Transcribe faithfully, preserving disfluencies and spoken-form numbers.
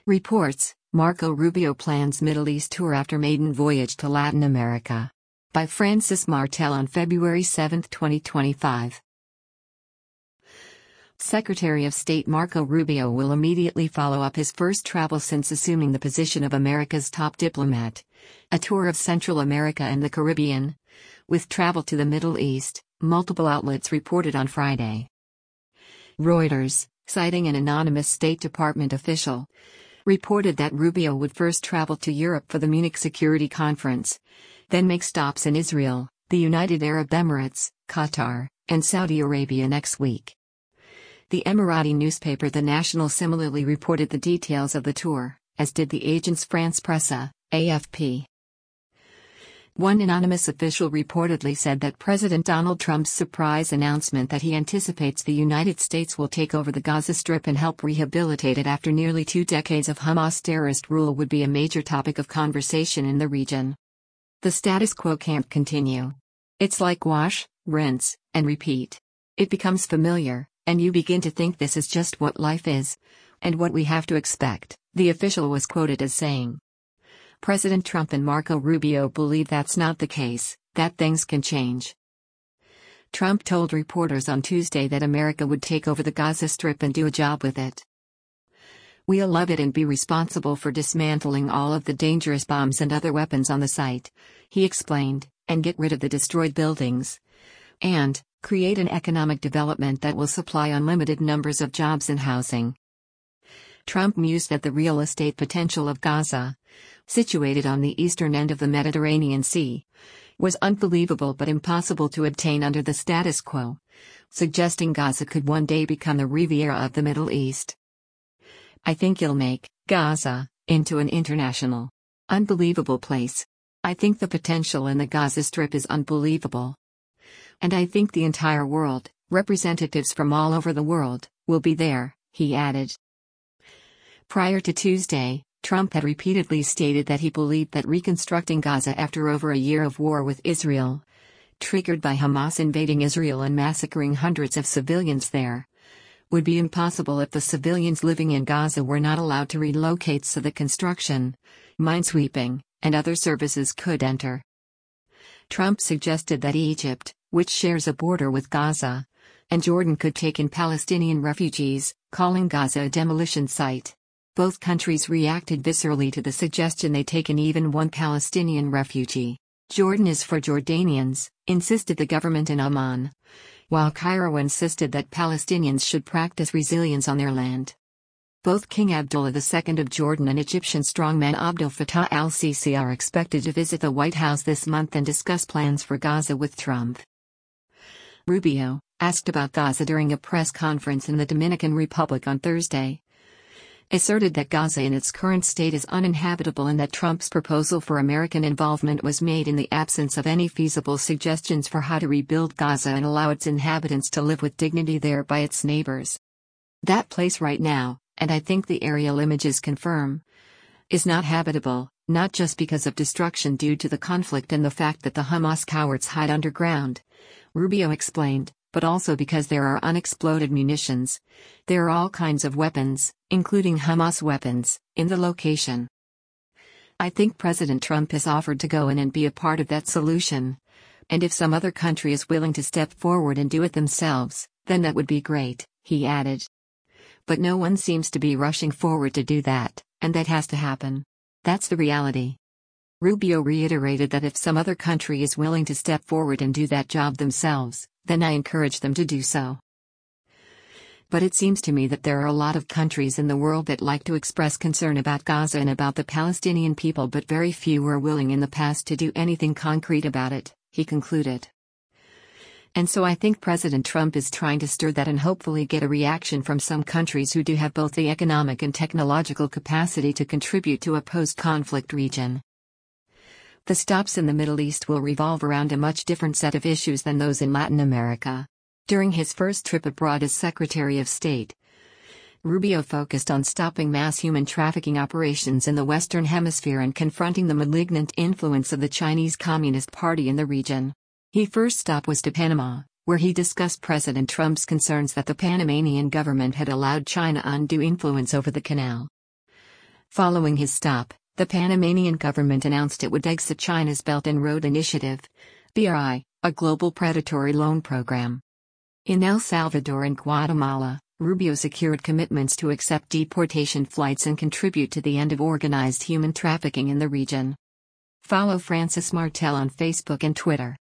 Reports, Marco Rubio plans Middle East tour after maiden voyage to Latin America. By Francis Martel on February seventh, twenty twenty-five. Secretary of State Marco Rubio will immediately follow up his first travel since assuming the position of America's top diplomat, a tour of Central America and the Caribbean, with travel to the Middle East, multiple outlets reported on Friday. Reuters, citing an anonymous State Department official, reported that Rubio would first travel to Europe for the Munich Security Conference, then make stops in Israel, the United Arab Emirates, Qatar, and Saudi Arabia next week. The Emirati newspaper The National similarly reported the details of the tour, as did the Agence France Presse, A F P. One anonymous official reportedly said that President Donald Trump's surprise announcement that he anticipates the United States will take over the Gaza Strip and help rehabilitate it after nearly two decades of Hamas terrorist rule would be a major topic of conversation in the region. The status quo can't continue. It's like wash, rinse, and repeat. It becomes familiar, and you begin to think this is just what life is, and what we have to expect, the official was quoted as saying. President Trump and Marco Rubio believe that's not the case, that things can change. Trump told reporters on Tuesday that America would take over the Gaza Strip and do a job with it. We'll love it and be responsible for dismantling all of the dangerous bombs and other weapons on the site, he explained, and get rid of the destroyed buildings. And create an economic development that will supply unlimited numbers of jobs and housing. Trump mused that the real estate potential of Gaza, situated on the eastern end of the Mediterranean Sea, was unbelievable but impossible to obtain under the status quo, suggesting Gaza could one day become the Riviera of the Middle East. I think you'll make Gaza into an international, unbelievable place. I think the potential in the Gaza Strip is unbelievable. And I think the entire world, representatives from all over the world, will be there, he added. Prior to Tuesday, Trump had repeatedly stated that he believed that reconstructing Gaza after over a year of war with Israel, triggered by Hamas invading Israel and massacring hundreds of civilians there, would be impossible if the civilians living in Gaza were not allowed to relocate so that construction, minesweeping, and other services could enter. Trump suggested that Egypt, which shares a border with Gaza, and Jordan could take in Palestinian refugees, calling Gaza a demolition site. Both countries reacted viscerally to the suggestion they take in even one Palestinian refugee. Jordan is for Jordanians, insisted the government in Amman, while Cairo insisted that Palestinians should practice resilience on their land. Both King Abdullah the Second of Jordan and Egyptian strongman Abdel Fattah al-Sisi are expected to visit the White House this month and discuss plans for Gaza with Trump. Rubio, asked about Gaza during a press conference in the Dominican Republic on Thursday, asserted that Gaza in its current state is uninhabitable and that Trump's proposal for American involvement was made in the absence of any feasible suggestions for how to rebuild Gaza and allow its inhabitants to live with dignity there by its neighbors. That place right now, and I think the aerial images confirm, is not habitable, not just because of destruction due to the conflict and the fact that the Hamas cowards hide underground, Rubio explained, but also because there are unexploded munitions. There are all kinds of weapons, including Hamas weapons, in the location. I think President Trump has offered to go in and be a part of that solution. And if some other country is willing to step forward and do it themselves, then that would be great, he added. But no one seems to be rushing forward to do that, and that has to happen. That's the reality. Rubio reiterated that if some other country is willing to step forward and do that job themselves, then I encourage them to do so. But it seems to me that there are a lot of countries in the world that like to express concern about Gaza and about the Palestinian people, but very few were willing in the past to do anything concrete about it, he concluded. And so I think President Trump is trying to stir that and hopefully get a reaction from some countries who do have both the economic and technological capacity to contribute to a post-conflict region. The stops in the Middle East will revolve around a much different set of issues than those in Latin America. During his first trip abroad as Secretary of State, Rubio focused on stopping mass human trafficking operations in the Western Hemisphere and confronting the malignant influence of the Chinese Communist Party in the region. His first stop was to Panama, where he discussed President Trump's concerns that the Panamanian government had allowed China undue influence over the canal. Following his stop, the Panamanian government announced it would exit China's Belt and Road Initiative, B R I, a global predatory loan program. In El Salvador and Guatemala, Rubio secured commitments to accept deportation flights and contribute to the end of organized human trafficking in the region. Follow Francis Martel on Facebook and Twitter.